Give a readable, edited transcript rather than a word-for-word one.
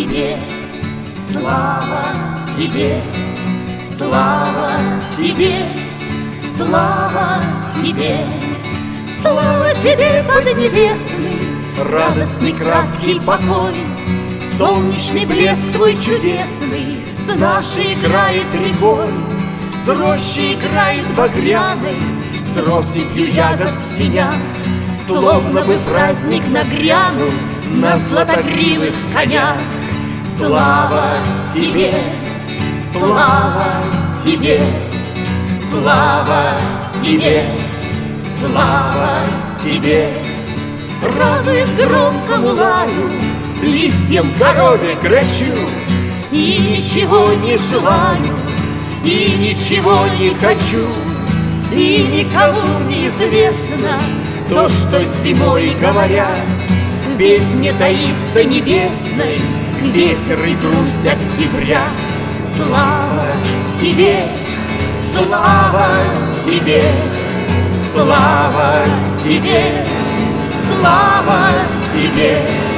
тебе, слава тебе, слава тебе, слава тебе. Слава тебе, поднебесный, радостный краткий покой, солнечный блеск твой чудесный с нашей играет рекой, с рощей играет багряной, с россыпью ягод в синях, словно бы праздник нагрянул на златогривых конях. Слава тебе, слава тебе, слава тебе, слава тебе. Радуясь громкому лаю, листьям корове грачу, и ничего не желаю, и ничего не хочу, и никому не известно то, что зимой говорят. В бездне таится небесной ветер и грусть октября. Слава тебе, слава тебе, слава тебе, слава тебе.